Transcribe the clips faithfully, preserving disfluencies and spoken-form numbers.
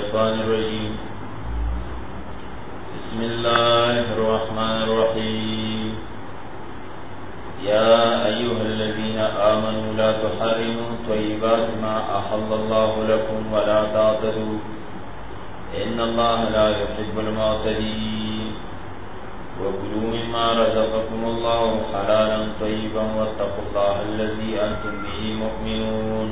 الشيطان الرجيم بسم الله الرحمن الرحيم يا أيها الذين آمنوا لا تحرموا طيبات ما أحل الله لكم ولا تعتدوا إن الله لا يحب المعتدين وكلوا مما رزقكم الله حلالا طيبا واتقوا الله الذي أنتم به مؤمنون.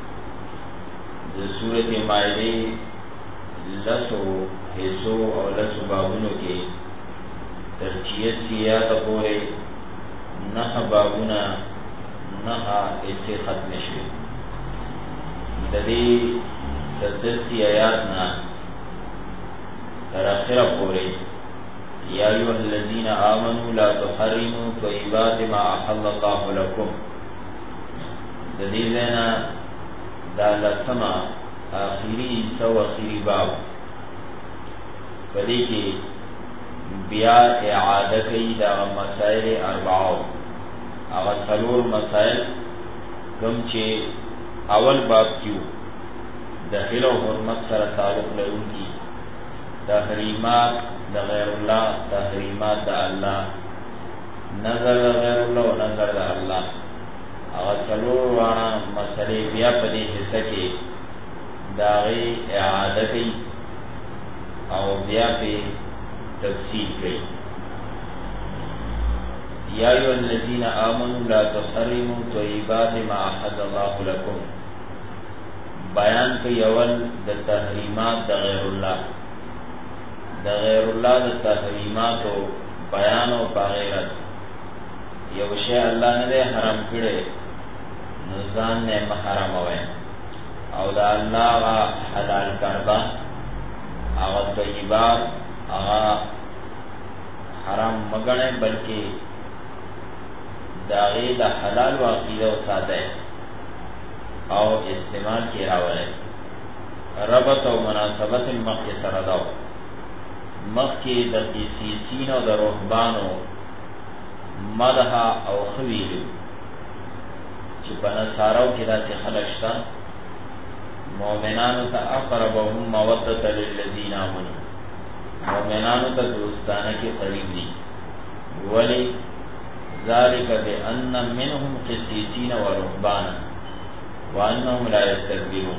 سورة مائدة لسو حصو اور لسو بابونو کے ترچیت سیات پورے نہ بابونا نہ اسے ختم شو ددی سترسی آیاتنا تراخر پورے یا ایوہ الذین آمنوا لا تحرموا طیبات ما احل اللہ لکم. ددی زینا دا لسما آخری سو آخری باب فدی کی بیا اعادہ کی دا مسائل اربعو اغا سلور مسائل کم چے اول باب کیو دخل و حرمت سر تعلق لرون کی تحریمات دا غیر اللہ تحریمات دا اللہ نظر دا غیر اللہ و نظر دا اللہ اغا سلور وانا مسئلے بیا پدی حصہ کے داغی اعادہ کی او بیا پہ تفصیل کی. یا ایوہ الذین آمنوا لا تحرموا طیبات ما احل اللہ لکم. بیان کی اول دا تحریمات دا غیر اللہ دا غیر اللہ دا تحریمات و بیان و پاغیرت یو شے اللہ نے دے حرام کرے نزان نے محرم ہوئے او دا اللہ آغا حلال کردہ آغا طیبات آغا حرام مگنے بلکہ داغی دا حلال واقعیدہ و ساتھ ہے او استعمال کی راولے ربط و مناسبت مخ کے سرداو مخ کی در قیسیسین و در رہبانو مدحا او خویلو چپا نصاراو کی دا تی خلشتا مومنانو تا اقربهم مودت للذین آمنوا مومنانو تا دوستانہ کی قریب دی ولی ذالک بأن منهم قسیسین و رہبانا وانہم لا یستکبرون.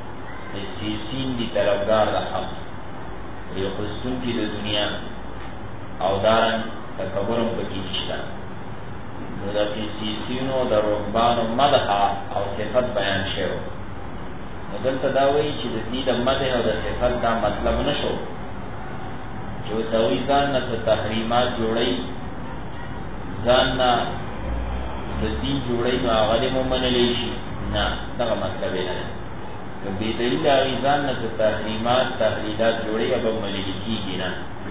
قسیسین دی طلبگار دا حق ریخستون کی دا دنیا او دارن تکبرم پکی نشتا نو دا قسیسینو دا رہبانو مدحا او صفت بیان شیو مدل تداوئی چی دا دی دا مدح او دا صفت دا مطلب نشو جو سوی زان نا تا تحریمات جوڑی زان نا دا دین جوڑی نو آغلی مومن لیشی نا دا مطلب نا بیدلیل آغی زان نا تا تحریمات تحلیلات جوڑی اب ملیگی کی گی نا.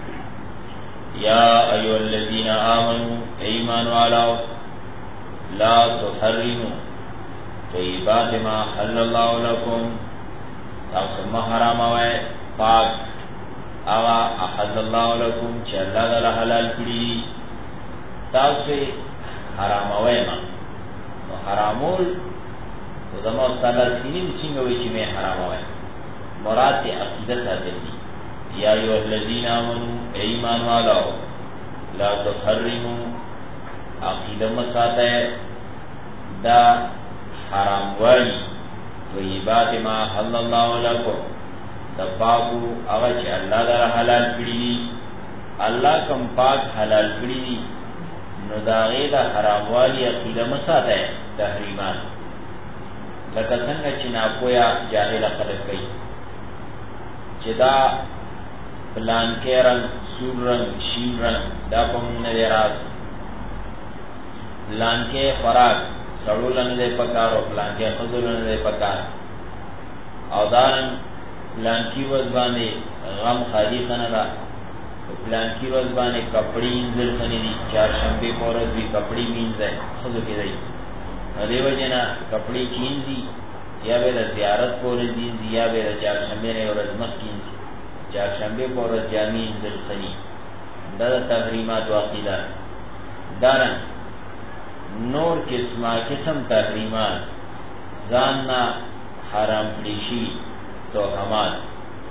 یا ایوہ الذین آمنوا ایمان والاو لا تحرموا طیبات ما حل اللہ لکم تاکہ محرام ہوئے پاک آغا احل اللہ لکم چی اللہ دل حلال کری تاکہ حرام ہوئے ما حرامول وزمو سالر سینیم چنگوی چی میں حرام ہوئے مراد عقیدت حاصل دی. یا ایوہ الذین آمنوا ایمان والاو لا تحرموا عقیدت مساتا ہے دا حرام والی طیبات ما حل اللہ لکم دفاقو اغچ اللہ در حلال کری دی اللہ کم پاک حلال کری دی نو داغی دا حرام والی عقیدہ مساتا ہے تحریمان لکا سنگا چنا کویا جاہل خلق گئی چدا پلان کے رنگ سور رنگ شین رنگ دا پمون ندراز پلان کے خوراک سڑو لندے پکار و پلان کے خضر لندے پکار او دارن پلان کی وزبانے غم خالی خندا پلان کی وزبانے کپڑی انزل خنی دی چار شنبے پورت بھی کپڑی مینز ہے خضر کی دی دیو جنا کپڑی چین دی یا بیدا زیارت پورت دین دی یا بیدا چار شنبے نے اور ازمت کین دی چار شنبے پورت جامی انزل خنی دا تحریمات واقعی دارن نور قسمہ قسم تحریمات زاننا حرام پریشی تو حماد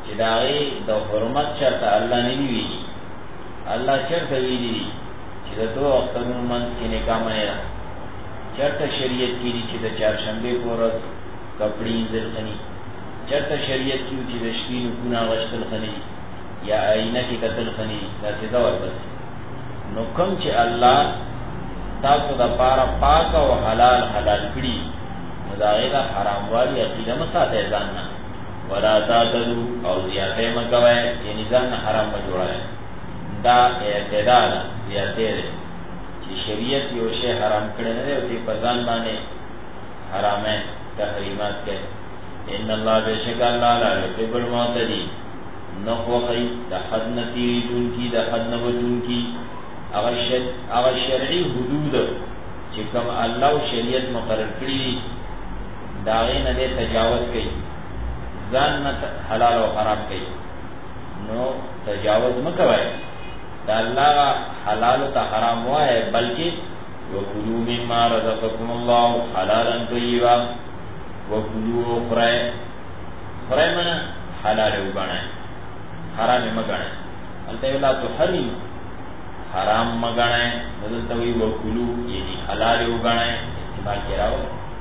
چې دا غي د حرمت چرته الله نه وی الله چرته ویلي چې د دوه وختونو منځ کې نکاح نه ده چرته شریعت کې دي چې د چهارشنبه په ورځ کپڑے ځلخني چرته شریعت کې چې د شپې نو ګنا غشتل خني یا آینه کې قتل خني دا څه دا ورته نو کوم چې الله تاسو د پاره پاک او حلال حلال کړی مزایدا حرام والی عقیده مساته ځان نه ولا تعتدوا او زیاته مکوي یعنی ځان حرام ما جوړای دا اعتدال زیاته چې شریعت یو شی حرام کړی نه او په ځان باندې حرامه تحریمات کې ان الله بشک الله لا يحب المعتدين نخوخی دا حد نتیریدون کی دا حد نبتون کی اگر شرعی حدود چی کم اللہ و شریعت مقرر کری دا غین دے تجاوز کئی زان نا حلال و حرام کئی نو تجاوز مکوائے دا اللہ حلال و تا حرام ہوا ہے بلکہ وَكُلُوا مِمَّا رَزَقَكُمُ اللَّهُ حَلَالًا طَيِّبًا وَكُلُوا خُرَائے خُرَائے منا حلال اگانا ہے حرام مگانا ہے البتہ لا تحرم حرام مگانا ہے مدلتوی وکلو یعنی حلال اگانا ہے استعمال کیا رہا ہو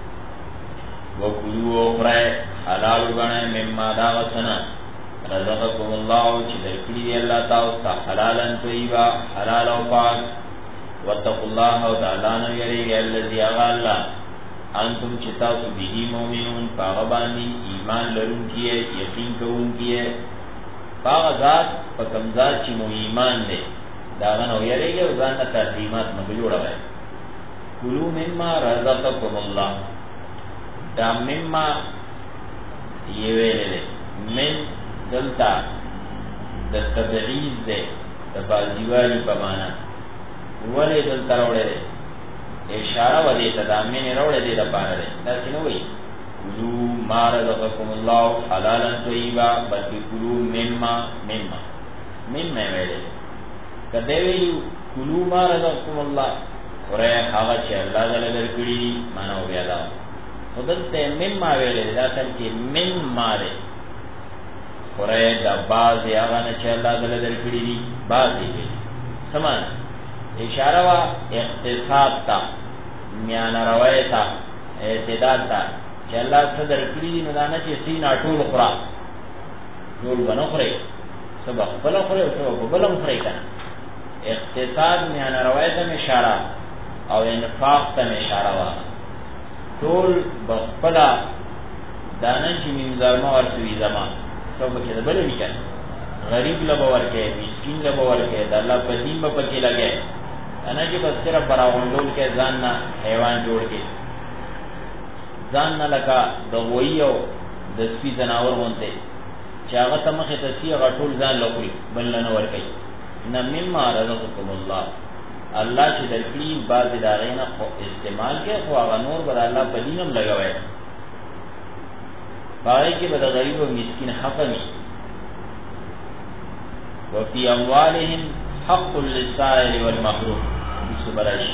وکلو اخرائے حلال اگانا ہے مما داغتنا رزقکم اللہ چیزر کری دی اللہ تاوستا حلالا طیبا حلال و پاک واتقوا اللہ و تعالیٰ یریگ اللذی اغا اللہ انتم چتاوسو بیہی مومنون پاغبانی ایمان لرون کیے یقین کون کیے پاغ ذات پا کمزاد چی مو ایمان دے داغن او یرے گا وزان تحریمات مگلوڑا گئے کلو مما رزقکم اللہ دا مما یہ ویلے دے من دلتا دا تبعیز دے دا بازیوالی پا مانا ولی دلتا روڑے دے اشارہ و دیتا دا من روڑے دے دا پانا دے دا سنوئی کلو ما رزقکم اللہ حلالا طیبا بلکہ کلو مما مما مما ویلے کدے ویلو کلو ما رزقکم اللہ خورے حاغا چے اللہ دل درکڑی دی مانا ہو بیادا خودلتے مما ویلے دا سن کے مما دے خورے دا بازی آغا نا چے اللہ دل درکڑی دی بازی ویلے سمانا اشارہ و اختصاب تا میانا روائے تا اعتدال تا چې الله صدر کړی دی نو دا نه چې سینا ټول خورا ټول بنو خوري سبا خپل خوري او سبا بلم خوري کنه اقتصاد میانه روایت میں اشاره او انفاق ته اشاره وا ټول بخپلا دانه چې منځار ما ورسوي زما سبا کې بل وکړه غریب له باور کې مسکین له باور کې د الله په دین په کې لګي انا چې بس صرف براوندول کې ځان نه حیوان جوړ کې ځان نه لکه د غوی او د سپي زناور مونته چې هغه ته مخه تصیغ غټول ځان لوي بل نه ور کوي نه مما رزقکم الله الله چې درکړي بعد دا غینه خو استعمال کې خو هغه نور بر الله په دینم لګوي پای کې به د غریب او مسکین حق نه وفي اموالهم حق للسائل والمحروم سبراش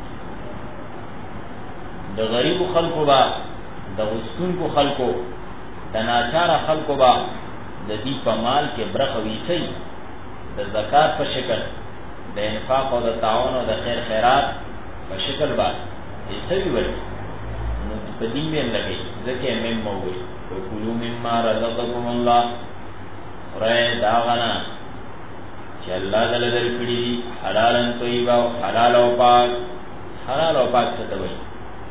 د غریب خلقو با د غسکون کو خلقو د ناچار خلقو با د دې په مال کې برخه ویسي د زکات په شکل د انفاق او د تعاون او د خیر خیرات په شکل با ایسوي ور نو په دې باندې لګي ځکه مم موي او کلو مما رزقکم الله رای داغنا چې الله تعالی درکړي حلال طیبا او حلال او پاک حلال او پاک څه ته وایي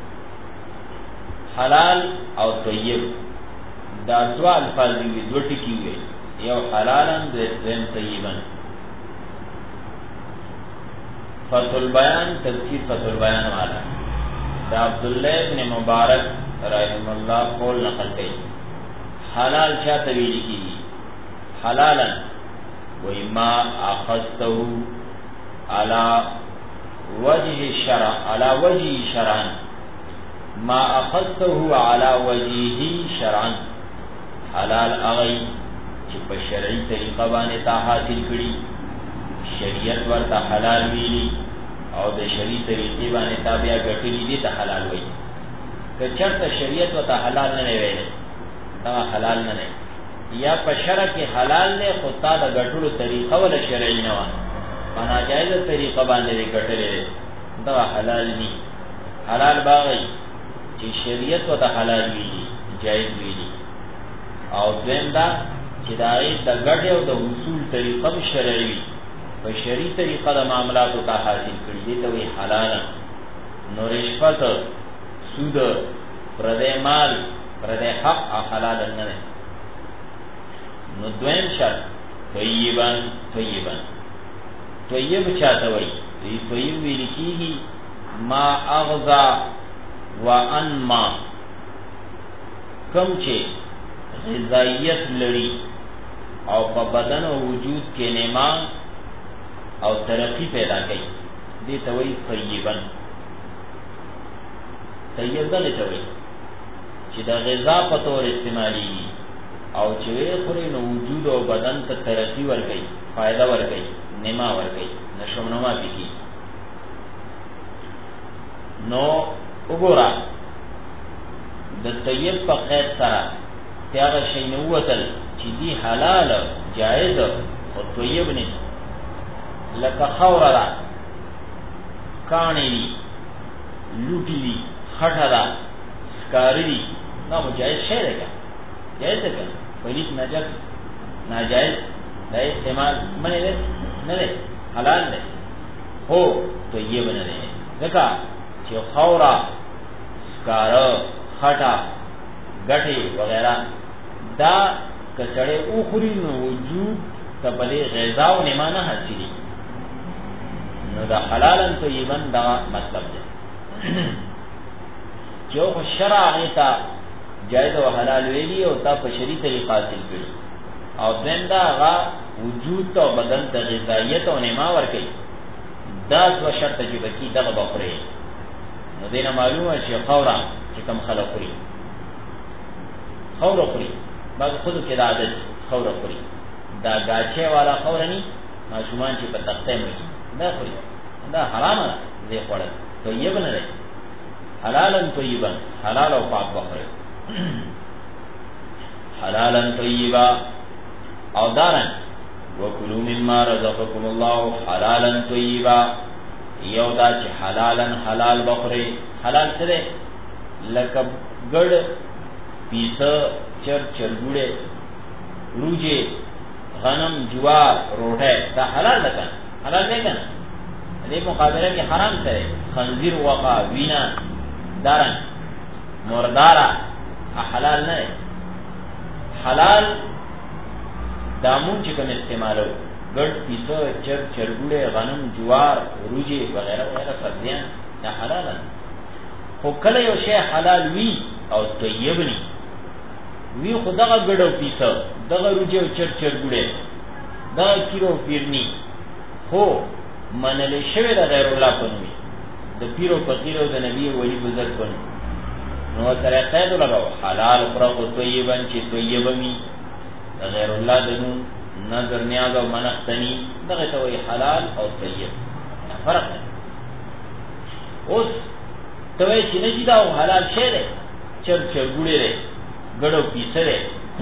حلال او طیب دا دوا الفاظ دی دو ټکی وي یو حلالن دیم طیبن فتح البیان تفسیر فتح البیان والا دا عبداللہ ابن مبارک رحمه اللہ قول نقل کئی حلال چا طویلی کی حلالن وی ما اخذته على وجه الشرع على وجه شرعن ما اخذته على وجهه شرعا حلال اغی چې په شرعي طریقه باندې تا حاصل کړي شریعت ورته حلال ویلي او د شرعي طریقې باندې تابع ګټلي دي ته حلال وایي که چېرته شریعت ورته حلال نه ویلي دا حلال نه نه یا په شرع کې حلال دی خو تا د ګټلو طریقه ولا شرعي نه و په ناجایزه طریقه باندې ګټلې دا حلال ني حلال باغی چې شریعت و د حلال ویلي جایز ویلي او دویم دا چې دا د ګټې او د حصول طریقه شرعي وي په شرعي طریقه د معاملاتو ته حاصل کړي دي ته وی حلال نو رشوت سود پردې مال پردې حق او حلال نه نه نو دویم شرط طیبان طیبان طیب چاته وی دی طیب ویل کیږي ما اغذا وانما کم چې غذائیت لري او په بدن او وجود کې نما او ترقی پیدا کوي دې ته وایي طیبن طیبن ته وایي چې د غذا په تور استعمالي او چې خوري نو وجود او بدن ته ترقی ورکړي فائدہ ورکړي نما ورکړي نشوونما دي نو وګورئ د طیب په قید سره تیاغه شی نو وتل چې دی حلال جائز او طیب نه لکه خوره ده کانی دی لوټی دی خټه ده سکاری دی نو جائز شی ده جائز ده پلیت نجس ناجائز دا استعمال منه ده نه ده حلال ده هو طیب نه ده ځکه چې خوره سکاره خټه غټي وغیرہ دا کچړې او خوري نو وجود تبلې غذا او نما نه حاصلې نو دا حلالن طیبن دا مطلب دی چې او شرع ایتا جائز او حلال ویلي او تا په شریعت طریقه حاصل کړي او دین دا غا وجود او بدن ته غذایت او نما ورکړي دا څو شرط چې بکی دغه بخوري نو دینه معلومه چې خوره چې کم خلق خوري خور خوري بعض خود کې دا عادت خور خوري دا گاچه والا خور ني ماشومان چې په تخته مې دا خوري دا حرام دی خوړل طیب نه دی حلالن طیبا حلال او پاک بخره حلالن طیبا او دارن وکلوا مما رزقکم الله حلالن طیبا یو دا چې حلالن حلال بخره حلال څه دی لکه ګډ پیسه چر چرګوړې روجه غنم جوار روټه دا حلال ده حلال نه کنه دې مقابله کې حرام څه خنزیر وقا وینا دارن مردارا حلال نه حلال دامون چې کوم استعمالو ګډ پیسه چر چرګوړې غنم جوار روجه وغیرہ وغیرہ سبزیاں دا حلال نه خو کله یو شی حلال وی او طیب ني وی خدغه ګډو پیسه دغه روجه چر چر ګړې دا کیرو پیرنی هو منل شوی د غیر الله پنوي د پیرو فقیرو د نبی ولی بزرګ پنو نو سره قید لګاو حلال پر او طیبن چې طیب می د غیر الله دنو نظر نیاز او منختنی دغه ته وی حلال او طیب فرق دی اوس توې چې نه دا حلال شی دی چر چر ګړې دی ګړو پیسه دی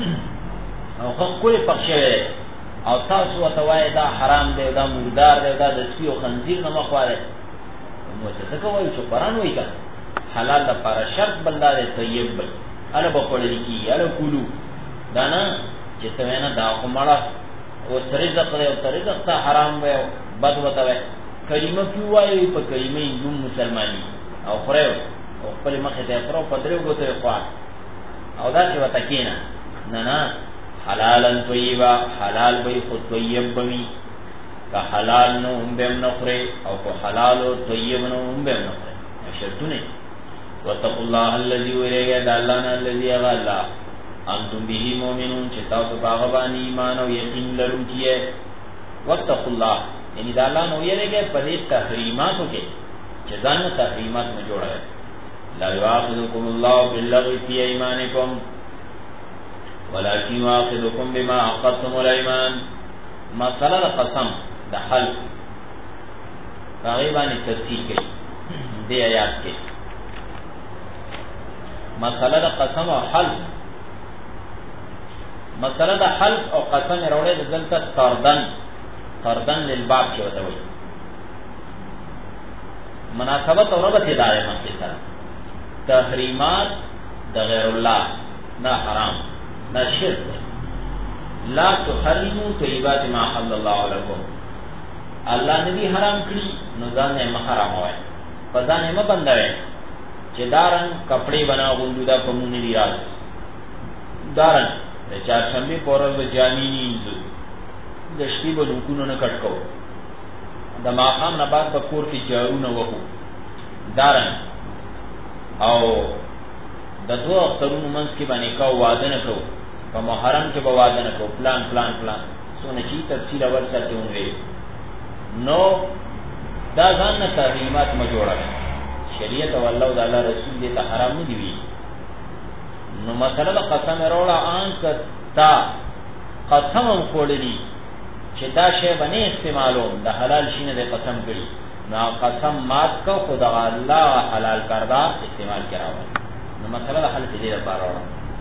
او خو کوی پښې او تاسو ته وای دا حرام دی دا مردار دی دا د سپیو خنزیر نه مخواله نو څه کوي چې قرآن وایي حلال لپاره شرط بندا دی طیب بل اله په خپل کې اله کولو دا نه چې ته نه دا کومړه او رزق دی او رزق ته حرام وای بد وته وای کلمه پیوای په کلمه یو مسلمانی او خره او خپل مخه ته پرو پدریو غوته خوا او دا چې وته کینا نه نه حلالن طیبا حلال به خو طیب بمی که حلال نو هم به نخره او که حلال او طیب نو هم به نخره شرطونه واتقوا الله الذي وليا دالنا الذي غلا انتم به مؤمنون چې تاسو په باندې ایمان او یقین لرونکي واتقوا الله یعنی دالنا نو یې په دې تحریماتو کې چې ځان تحریمات نه جوړه لا یواخذکم الله باللغو فی ایمانکم ولكن یواخذکم بما عقدتم الایمان مسألہ قسم د حلف تقریبا تفصیل کړي دې آیات کې مسألہ قسم او حلف مسله د حلف او قسم راوړل دلته تردن تردن للباب کې وته وي مناسبت او ربط دای مخکې سره تحریمات د غیر الله نه حرام نه شرک لا تحرموا طیبات ما حل الله لكم الله نبی حرام کړی نو ځان نه حرام وای پځان نه بندوي چې دارن کپڑے بنا غوندو دا کومونی دی راز دارن د چارشنبه پورز جامې نیزو د شپې په لوکونو نه کټکو د ماقام نه بعد په کور کې جارو نه وکړو دارن او د دوه اخترونو منځ کې باندې کا واده نه کو په محرم کې به واده نه کو پلان پلان پلان سونه چې تفصیل اول سره ونوي نو دا ځان نه تحریمات ما جوړه شریعت او الله تعالی رسول دې ته حرام نه دی وی نو مسله د قسم وروړه ان کتا قسم خوړلی چې دا شی باندې استعمالو د حلال شینه د قسم کړي نو قسم مات کو خدا الله حلال کردا استعمال کراوه نو مسله د حل دې لپاره وروړه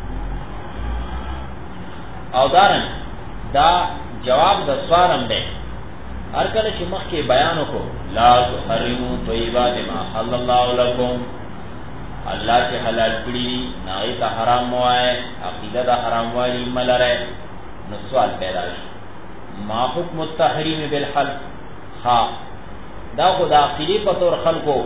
او دارن دا جواب د سوالم دی هر کله چې مخکې بیان وکړو لا تحرموا طیبات ما حل الله لكم الله چې حلال کړی نه ته حرام وای عقیده د حرام والی ملره نو سوال پیدا شي ما حکم التحریم بالحل ها دا خو د عقیده په تور خلکو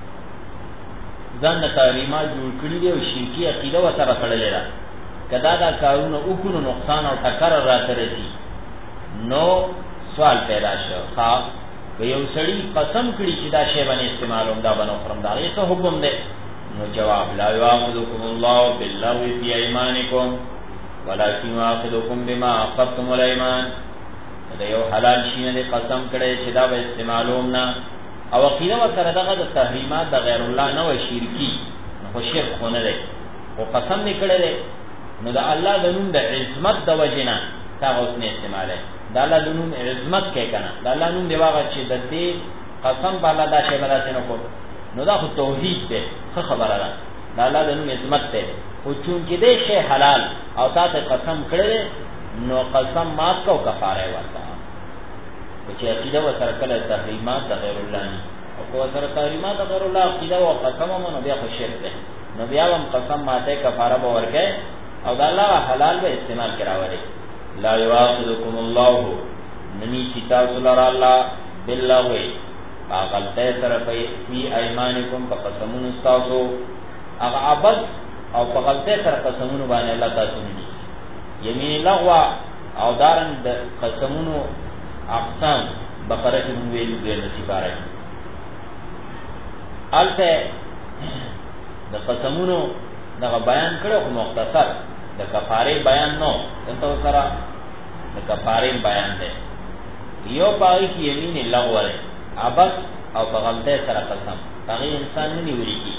ځان تحریمات جوړ کړی دی او شرکی عقیده وسره کړل را کدا دا کارونه وکړو نقصان او ټکر راځي نو سوال پیدا شو ها یو سړی قسم کړی چې دا شی باندې استعمالوم دا باندې خرم دا یې څه حکم دی نو جواب لا یؤاخذکم الله باللغو فی ایمانکم ولکن یؤاخذکم بما عقدتم الایمان دا یو حلال شی نه قسم کړی چې دا به استعمالوم نه او عقیده وسره دغه د تحریمات د غیر الله نه و شرکی نو شرک خونه دی او قسم نکړل نو دا الله د نوم د عظمت د وجنه تا اوس نه استعماله دا الله د نوم عظمت کې کنه دا الله نوم دی واغ چې د دې قسم بالا دا شی بلا څنګه کو نو دا خو توحید دی خو خبره ده دا الله د نوم عظمت دی او چون کې دې شی حلال او تاسو قسم کړل نو قسم مات کو کفاره ورته او چې عقیده وسره کله تحریمات د غیر الله نه او کو سره تحریمات د غیر الله عقیده او قسم مونږ بیا خو شرک دی نو بیا هم قسم ماته کفاره به ورکه او دا الله حلال به استعمال کراوړي لا یواخذکم الله ننی کتاب صلی الله باللغو غلطه سره په ایمانکم په قسمونو تاسو هغه عبد او په غلطه سره قسمونو باندې الله تاسو نه یمین لغو او دارن د قسمونو اقسام بقره کې ویل دي د سپاره الته د قسمونو دا بیان کړو خو مختصر د کفاره بیان نو دلته سره د کفاره بیان دی یو پای کې یمین لغو لري عبس او بغلطه سره قسم هغه انسان نه نیولې کی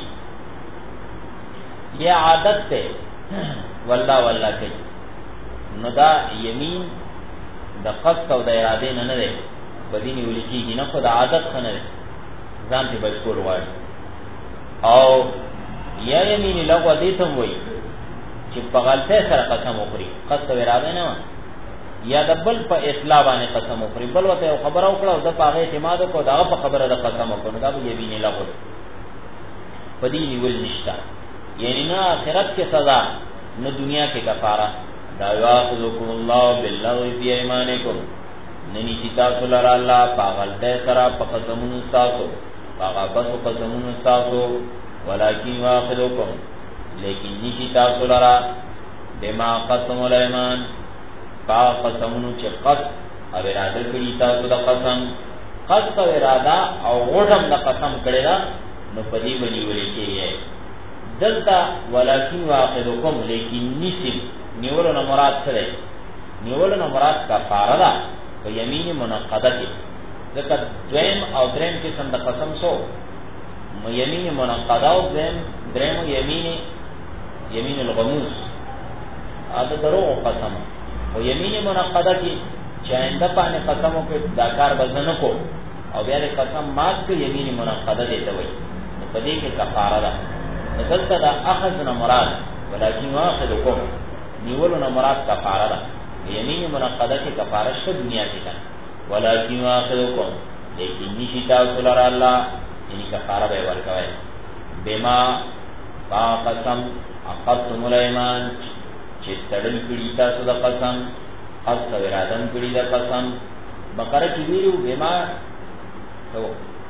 یا عادت ته والله والله کوي نو دا یمین د قصد او د اراده نه نه دی بدینی ولې کیږي نه خو د عادت خنه ځان ته بچول وای او یا یمین لغو دې ته وای چې په غلطه سره قسم وخوري قصد او اراده نه یا د بل په اصلاح باندې قسم وخوري بل وته خبر او کړه د پاغه اعتماد کو دا په خبره د قسم وکړو دا به یمین لغو بدینی ول نشتا یعنی نه آخرت کې سزا نه دنیا کې کفاره دا یاخذکم الله باللغو فی ایمانکم ننی کتاب صلی الله پاغلته سره په قسمونو تاسو هغه بس قسمونو تاسو ولکن یاخذکم لیکن نی کتاب صلی الله بما قسم الایمان پا قسمونو چې قصد او اراده کړی تاسو د قسم قصد او اراده او غوډم د قسم کړی دا نو پدی بنی ولې کېږي دلته ولکن یاخذکم لیکن نسل نیولو نه مراد څه دی نیولو نه مراد کفاره ده په یمین منقده کې ځکه دویم او دریم قسم د قسم سو یمین منقده او دریم دریم یمین یمین الغموس اته درو قسم او یمین منقده کې چې انده باندې قسم وکړي دا کار بزنه کو او بیا د قسم مات کې یمین منقده دی ته وایي نو په دې کې کفاره ده دلته دا اخذ نه مراد ولکن واخذکم نیولو نه مراد کفاره ده یمین منقده کې کفاره شته دنیا کې ده ولکن واخذکم لیکن نشی تاسو لره الله یعنی کفاره به ورکوي بما با قسم اقسم الایمان چې تړل کړي تاسو د قسم قصد ورادن کړي د قسم بقره کې ویلو بما تو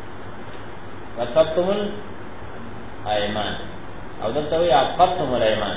قسمتم الایمان او دلته وی اقسم الایمان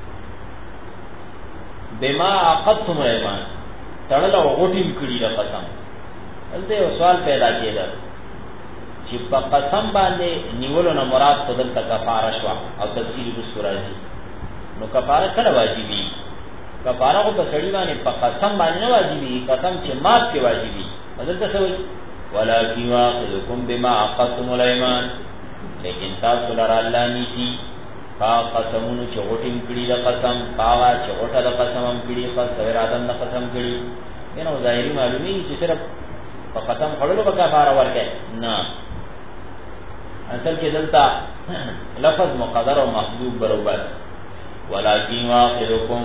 بما اقسم الایمان تړل او غوټیم کړي د قسم دلته یو سوال پیدا کېده چې په قسم باندې نیولو نه مراد په دلته کفاره شو او تفصیل د سورې نو کفاره کله واجبي کفاره کو په سړی باندې په قسم باندې نه واجبي قسم چې مات کې واجبي دلته څه وایي ولکن واخذکم بما عقدتم الایمان لیکن تاسو لره الله نیسی کا قسمونو چې غوټیم کړي د قسم پاوا چې غوټه د قسم هم کړي پس ورادن د قسم کړي ینو ظاهري معلومي چې صرف په قسم خړلو به کفاره ورکړي نه اصل کې دلته لفظ مقدر او محذوف برابر ولکن واخذکم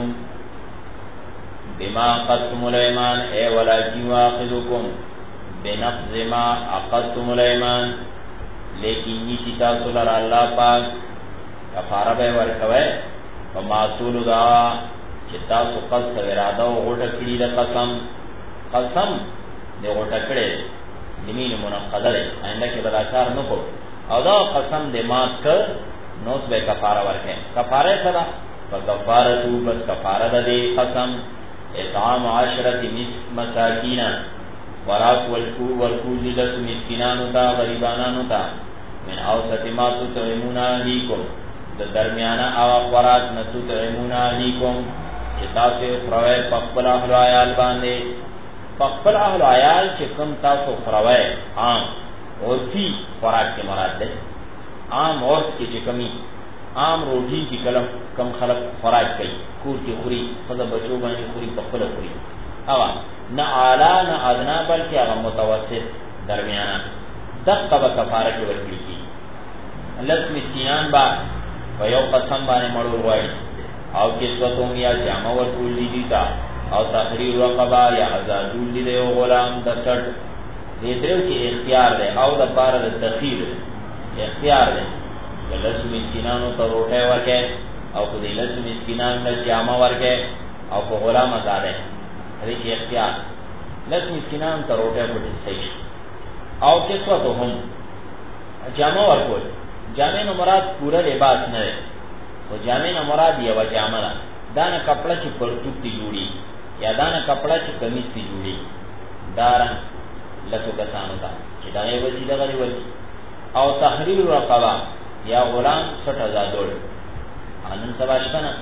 بما عقدتم الایمان اے ولکن واخذکم بنقض ما عقدتم الایمان لیکن نیتی تاسو لره الله پاک کفاره به ورکوي په معصول دا چې تاسو قصد اراده او غوټه کړی د قسم قسم دې غوټه کړی یمین منقده ده آینده کې بلاکار نه کو او دا قسم دې مات کړ نو به کفاره ورکړي کفاره سره فکفاره تو بس کفاره ده قسم اطعام عشرة مساکین وراک والکو والکو لدس مسکنانو تا غریبانانو تا من اوسط ما تطعمون اهلیکم د درمیانه او خوراک نه تطعمون اهلیکم چې تاسو خروي پخپل اهل عیال باندې پخپل اهل عیال چې کوم تاسو خروي عام اورتی خوراک کې مراد ده عام اور کې چې کمی عام روټي کې کلم کم خلق خوراک کوي کور کې خوري خدای بچو باندې خوري پخپل خوري او نه اعلی نه ادنا بلکې هغه متوسط درمیانه دغه به کفاره کې ورکړي کی لس مسکینان با په یو قسم باندې مړول وای او کې سوتوم یا جامه ورکول دي تا او تحریر رقبه یا آزادول دي یو غلام د څټ دې درو کې اختیار ده او د بار د تخیر اختیار ده لس مسکینانو ته روټه ورکه او په دې لس مسکینان له جامه ورکه او په غلام آزاده دې کې اختیار لس مسکینان ته روټه وړي صحیح او کې څه هم جامه ورکول جامه نو مراد پورا لباس نه ده او جامه نو مراد یو جامه ده دا نه کپڑا چې پرتوب دی جوړي یا دا نه کپڑا چې کمیز دی جوړي دار لکه کسانو دا چې دا یو وسیله غوړي ورکی او تحریر رقبه یا غلام ستر هزار ډالر انن سباشکنه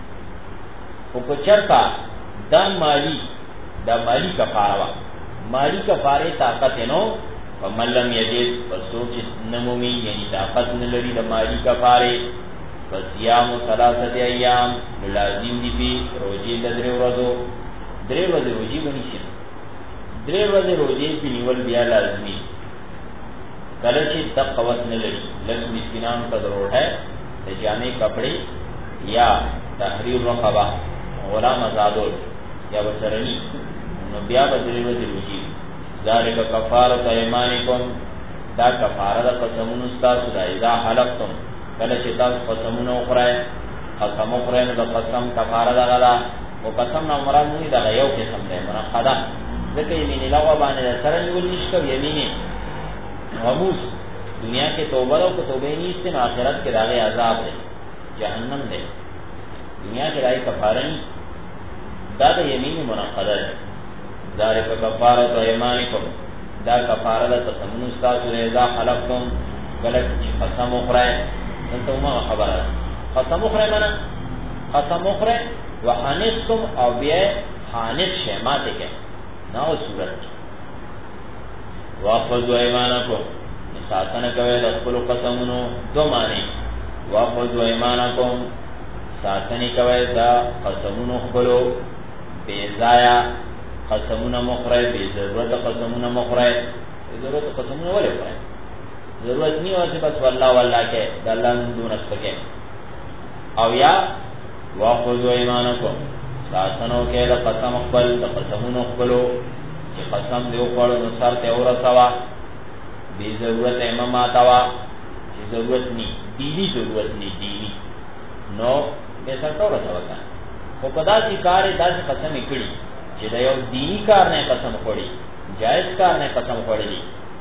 او په چرتا دا مالی دا مالی کفاره مالی کفاره طاقت نو فملم یجد فسوچ نمومی یعنی طاقت نلری دا مالی کفاره فسیام و ثلاثت ایام لازم دی پی روجی لدر ورزو در ورزو روجی بنیشن در ورزو روجی پی نیول بیا لازمی کلچی تب قوت نلری لس مسکنان کا ضرور ہے جامع کپڑے یا تحریر رقبہ غلام ازادول یا بسرنی نو بیا بدر ورزو روجی ذالک کفارۃ ایمانکم دا کفاره د قسمونو تاسو دا اذا حلفتم کله چې تاسو قسمونه وخورئ قسم وخورئ نو د قسم کفاره دا غلا او قسم نو مراد نه دا یو قسم دی منقده ځکه یمین لغو باندې سره نیول نشته یمینی غموس دنیا کې توبه او توبه نه است نو آخرت کې داغه عذاب دی جهنم دی دنیا کې راي کفاره نه دا د یمین منقده دی ذالک کفارۃ ایمانکم دا کفاره د قسمونو تاسو نه اذا حلفتم غلط قسم وخورئ انتم ما خبره قسم وخورئ معنا قسم وخورئ وحنستم او بیا حانس شماته کې نو صورت واخذوا ایمانکم ساتنه کوي د خپل قسمونو دو معنی واخذوا ایمانکم ساتنه کوي دا قسمونو خپلو بے ضایع قسمونه مخره به ضرورت قسمونه مخره ضرورت قسمونه ولې مخره ضرورت nie واسه بس والله والله کې د الله دون څخه او یا واخذوا ایمانکم ساتنو کې د قسم خپل د قسمونو خپلو چې قسم دی وکړ نو سر ته ورسوا بی ضرورت امام توا چې ضرورت ني دینی ضرورت ني دینی نو به سر ته ورسوا کنه خو پدا چې کار داسې قسم کړي چې دا یو دینی کار نه قسم خوړي جائز کار نه قسم خوړي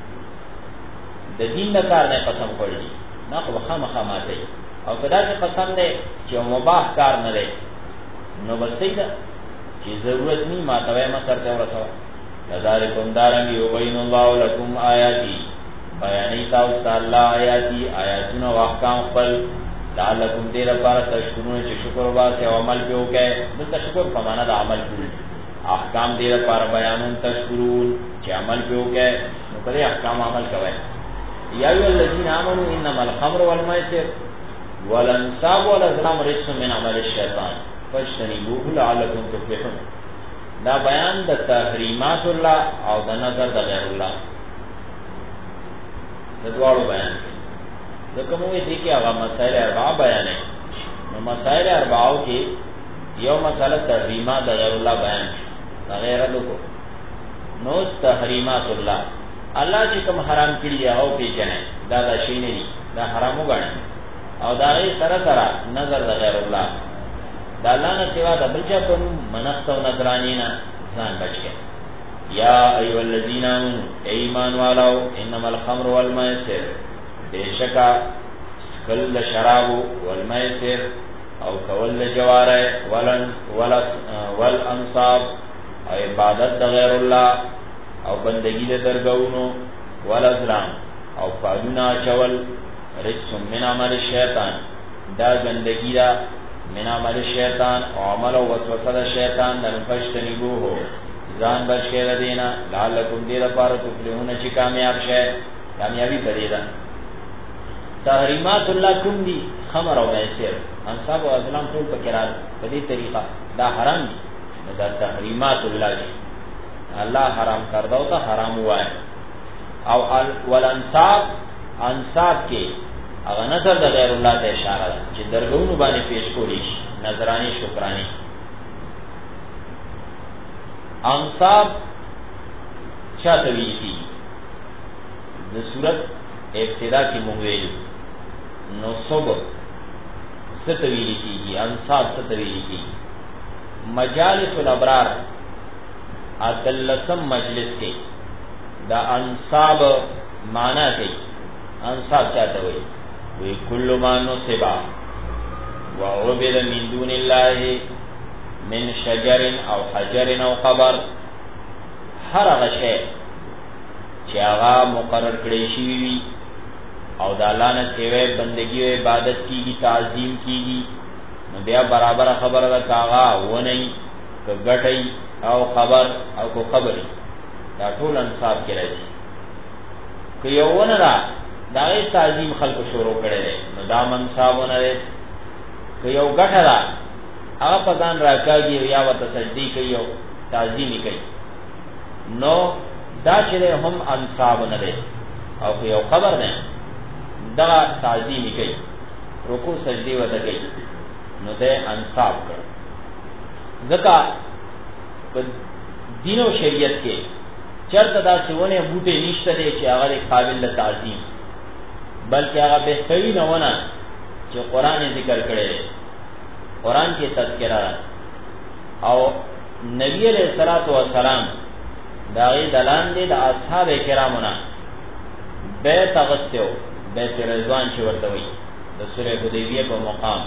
د دین د کار نه قسم خوړي نه خو خامخا ماته او پدا چې قسم دی چې مباح کار نه دی نو بس سیدا چې ضرورت ني ماته ما سر ته ورسوا لذالکم دارنگی وبین اللہ لکم آیاتی بیانی تاوست اللہ آیاتی آیاتون و احکام خپل لعلکم دیر پارا تشکرون چه شکر باسی و عمل پیو کئے دلتا شکر کمانا دا عمل پیو احکام دیر پارا بیانون تشکرون چه عمل پیو کئے نو کدے احکام عمل کوئے یایو اللذین آمنو انما الخمر والمیسر والانصاب والازلام رجس من عمل الشیطان فاجتنبوه لعلکم تفلحون دا بیان د تحریمات الله او د نظر د غیر الله د دوالو بیان د کومې دي کې هغه مسائل اربع بیان دي نو مسائل اربعو کې یو مسله تحریمات د غیر الله بیان دا غیر له کو نو تحریمات الله الله چې کوم حرام کړی او پیژنه دا د شي نه دي دا حرام وګڼي او دا یې سره سره نظر د غیر الله دا الله نه سوا د بل چا په منښت او نظرانینا ځان بچي یا ایو الذین ایمان والو انما الخمر والمیسر بیشکا کل شراب والمیسر او کول جواره ولن والانصاب او عبادت د غیر الله او بندگی د درګونو ولازلام او پادونا چول رجس من عمل الشیطان دا بندگی دا من عمل الشیطان او عمل او وسوسه د شیطان د فشتنبوه ځان بچی دینا لعلکم دیر پار تفلحون چې کامیاب شئ کامیابی پریدا تحریمات الله کوم دي خمر او میسر انصاب او ازلام ټول پکرا په دې طریقه دا حرام دي دا تحریمات الله دي الله حرام کړدا او ته حرام وای او ولانصاب انصاب کې اغه نظر د غیر الله ته اشاره ده چې درګونو باندې پیش کولی شي نظرانی شکرانی انصاب چاته ویل کی د صورت ابتدا کې مونږ ویل نو صبر ست ویل کی انصاب ست ویل کی مجالس الابرار اتلسم مجلس کې دا انصاب معنا کوي انصاب چاته وایي وی کل ما نصبا وعبد من دون الله من شجر او حجر او قبر هر هغه شی چې هغه مقرر کړی شي وي او د الله نه سیوی بندگی او عبادت کیږي تعظیم کیږي نو بیا برابر خبره ده کاغه ونی ک غټي او خبر او کو خبري دا ټول انصاف کې راځي که یو ونه را دا ای تعظیم خلق شروع کړي نو دا منصابونه لري که یو غټه را هغه پدان راکاږي یا وت سجدي کوي او تعظیمی کوي نو دا چې هم انصابونه لري او که یو خبر نه دا تعظیمی کوي رکوع سجدي وته کوي نو ده انصاب کړ ځکه په دین او شریعت کې چرته دا څونه بوټي نشته دي چې هغه قابل ل تعظیم بلکې هغه بهترین ونه چې قران ذکر کړي قران کې تذکرہ او نبی علیہ الصلوۃ والسلام دا غي دلان دي د اصحاب کرامونه بیت غستو بیت رضوان چې ورته وي د سوره حدیبیه په مقام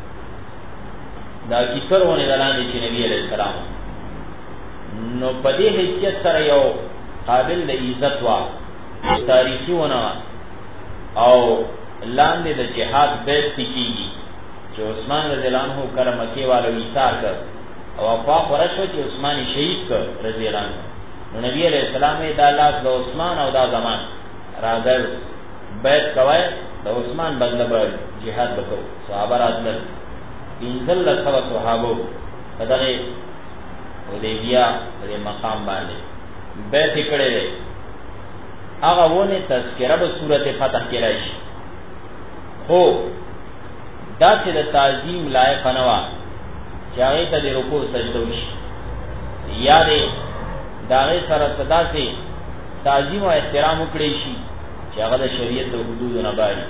دا کیسر ونه دلان دي چې نبی علیہ السلام نو پدې حیثیت سره یو قابل د عزت وا تاریخي ونه او لاندې د جهاد بیت کیږي چې عثمان رضی الله عنه کړه مکه والو ایثار کړ او افوا قرشو چې عثمان شهید کړ رضی الله عنه نو نبی علیہ السلام د الله د عثمان او د زمان راځل بیت کوي د عثمان بدله به jihad وکړو صحابه راځل انزل له صحابه بدغه حدیبیه د مقام باندې بیت کړي هغه ونه تذکرہ به سورته فتح کې راشي خو دا چې د تعظیم لایق نه و چې هغه ته د رکوع سجده وشي یا دې داغه سره صدا سي تعظیم او احترام وکړي شي چې هغه د شریعت او حدود نه باري.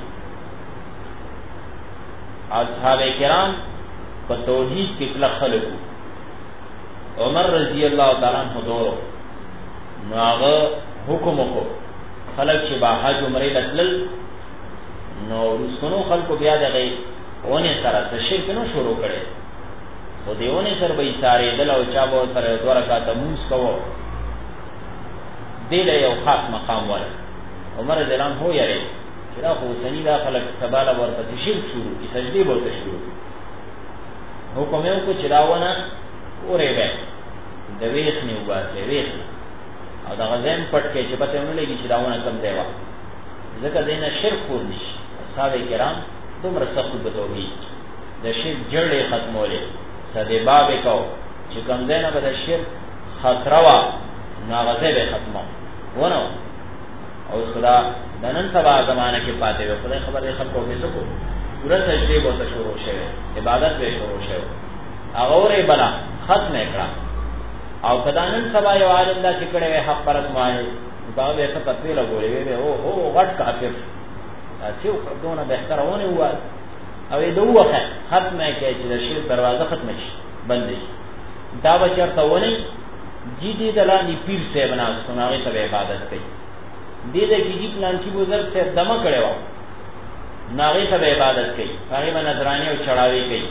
اصحاب کرام په توحید کې کله خلق عمر رضی الله تعالی عنہ دورو نو هغه حکم وکړ خلق چې با حج عمره لتل نو رسونو خلق بیا دغه ونه سره د شرک نو شروع کړي او دیونه سره به ساره دل او چا به سره دوه رکعات موس کوو دله یو خاص مقام ور عمر دلان هو یاره چې دا خو سنی دا خلق تباله ورته شرک شروع کی سجدي ورته شروع حکم یې کو چراونه اورې به د وېس نیو باسه وېس او دا غزم پټ کې چې پته نه لګي چې داونه کم دی وا ځکه دینه شرک خور نشي. اصحاب کرام دومره سخت به توحید د شرک جړې ختمولې سده باب کو چې کم دینه به د شرک خطر وا ناغزه به ختمه ونه او خدا د نن سبا زمانه کې پاتې و خدای خبره خلکو به څه کو پورا سجدي به شروع شوه عبادت به شروع شوه هغه ورې بلا ختم کړه او کدانن سبا یو عالم دا چې کړه حق پرد مای دا به څه پته لګولې وې او هو غټ کافر چې دونه بهتر ونه و او دوه ختم کې چې د شرک دروازه ختم شي بند شي دا به چرته ونه جدي دلانی پیر سے بنا سناغه ته عبادت کوي دې دې کې پلان کې بزرګ سے دمه کړو ناغه ته عبادت کوي هغه باندې نظرانه او چړاوي کوي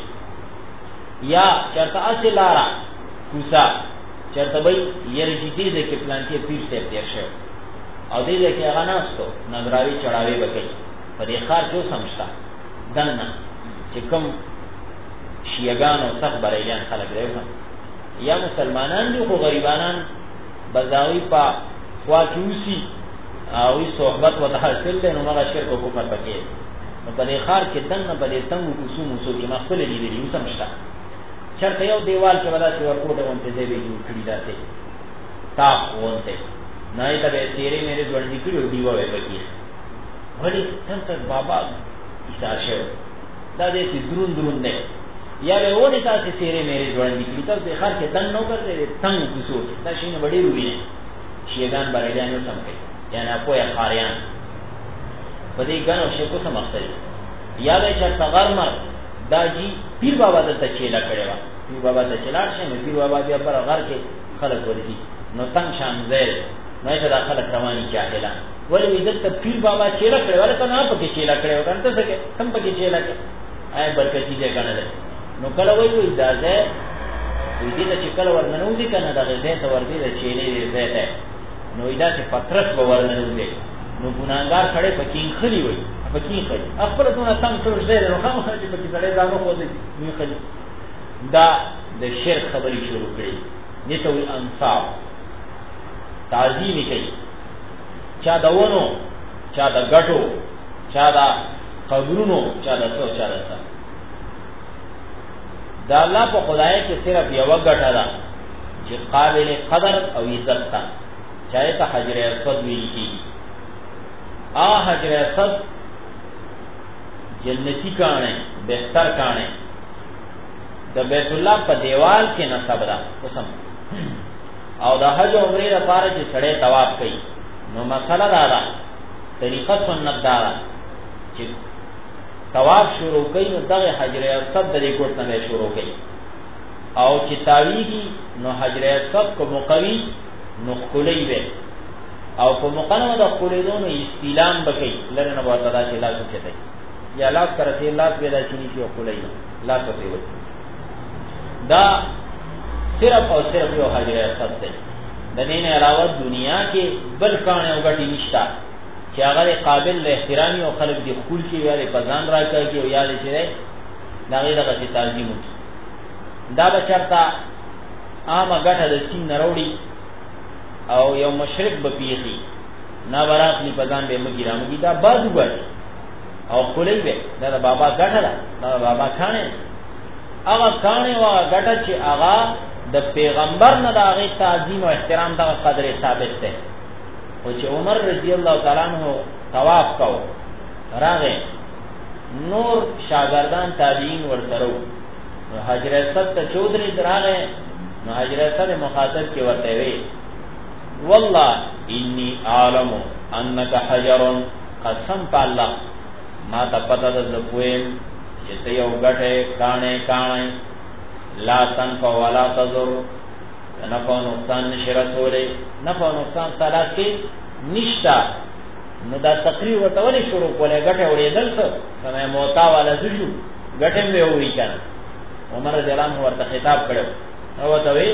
یا چرته اصلارا کوسا چرته به یری دې دې کې پلان کې پیر سے تیر شو او دې دې کې هغه ناستو نظراوي چړاوي وکړي په دې خار جو سمجھتا دنه چې کوم شیعاګان او صح بریلیان خلک دی یا مسلمانان دي خو غریبانان بزاوی په خواچوسی او صحبت و تحصیل له نومه شرک او کفر پکې نو په دې خار کې دنه په دې څنګه کوسو سو کې مخفل دي دي یو سمشتا چرته یو دیوال کې ولا چې ورکو ته ونته دی وی کړی داسې تا وونته نه ته به تیرې مې ځوړ دي کړو دیو وې پکې ولی څنګه بابا ایستاشه دا دې چې درون درون نه یا له ونه تاسو سیره مې ځوړ دي کړی ته خار کې دن نو کړې څنګه کوسو دا شي نه وړي روي شیعاګان باندې نه سم کوي یعنی اپویا خاریان په دې غنو شي کو سمختري یا د چا څغرمر دا جی پیر بابا د تچیلا کړي وا پیر بابا د چلاړ شه نو پیر بابا بیا پر غر کې خلک وردي نو تنگ شان زیر نو ته د خلک رواني چاهلا ولې عزت پیر بابا چیلا کړي ولې ته نه پکې چیلا کړي وکړ ته څه کم پکې چیلا کړي آی برکتی دې کنه نو کله وای وای دا ده دې ته چې کله ورننو دي کنه دا دې ته وردی د چیلې دې ده نو دا چې پترس به ورننو دي نو ګناګار کړي پکې خلی وای پکې خلی خپل دونه څنګه ټول زیر نو خامہ چې پکې سړی دا نو خو دې نه خلی دا د شرک خبرې شروع کړي دې ته وی انصاف تعظیم کوي چا دونو چا د غټو چا د قبرونو چا د څو چا د څو دا الله په خدای کې صرف یو غټه ده چې قابل قدر او عزت ده چاہے ته حجر اسود ویل کی آ حجر اسود جنتی کانے بہتر کانے د بیت الله په دیوال کې نصب ده قسم او د حج او عمره لپاره چې سړی طواف کوي نو مسله دا ده طریقه سنت دا ده چې طواف شروع کوي نو دغه حجر اسود د دې کوټ نه شروع کوي او چې تاویږي نو حجر اسود کو مقوي نو خلې وي او په مقننه د خلیدونو استلام بکې لره نه وته دا چې لاس کې دی یا لاس کرته لاس پیدا چینی کې خلې لاس په وي دا صرف او صرف یو حجر اسود دی د دې نه علاوه دنیا کې بل کانه او غټي نشتا چې هغه قابل له احترامي او خلق دی خول کې یاري پزان راکړي او یاد شي دا غیر دغه تعظیم دا بچرتا عامه غټه د سین نروړي او یو مشرک بپیخي نا برات نی پزان به مګی رامګی دا بازو بر او خلې به دا بابا غټه دا بابا خانه هغه خانه وا غټه چې هغه د پیغمبر نه د هغه تعظیم او احترام د قدر ثابت ده او چې عمر رضی الله تعالی عنہ طواف کو راغه نور شاګردان تابعین ورسره نو حجر اسد ته چودري دراغه نو حجر اسد مخاطب کې ورته وی والله انی اعلم انک حجر قسم بالله ما ته پته ده زپویم چې ته یو غټه کانه کانه لا تنفع ولا تضر نفع نقصان نشي رسوله نفع نقصان ثلاث کې نشتا نو دا تقریر ورته ولې شروع کوله غټه وړېدل څه سمه موتا والا شو غټه مې وې کنه عمر رضی الله عنه ورته خطاب کړو او ته وی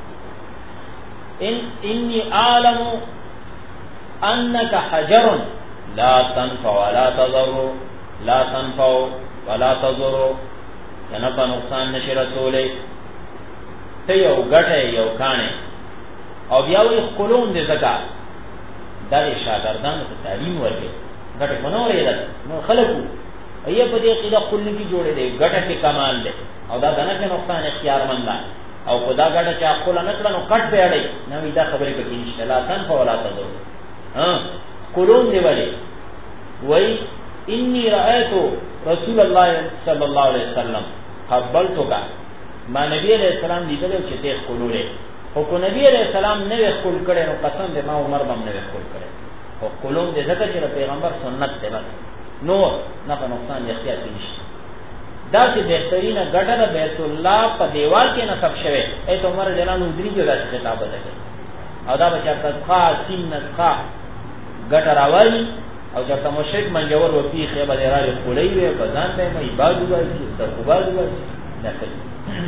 ان انی اعلم انك حجر لا تنفع ولا تضر لا تنفع ولا تضر نفع نقصان نشي رسوله ته یو غټه یو کانه او بیا وی خلون دې زکات دا شاګردانو ته تعلیم ورکړي غټه منور یې نو خلکو ایه په دې کې د خپل کې جوړې دي غټه کې کمال ده او دا دنه کې نقصان اختیار مند او خدا غټه چې خپل نه کړه نو کټ به اړي نو دا خبرې پکې نشته لا تن فولا تزو ها قولون دی ولی وای انی رأیت رسول الله صلی الله علیه وسلم قبلتک ما نبی علیہ السلام لیدل چې ته خلوله او کو نبی علیہ السلام نه خپل کړي نو قسم دې ما عمر بم نه خپل کړي او قولون دې ځکه چې پیغمبر سنت دی نو نه په نقصان یې اختیار نشته دا چې بهترینه ګټه د بیت الله په دیوال کې نصب شوه ایت عمر جنان ودری جو راځي خطاب وکړي او دا به چرته ښا سین نسخه ګټه راوړي او چې تاسو مشرک منجور و پیخه به راځي خولې وي په ځان ته مې عبادت وایي تقوبال وایي دا کوي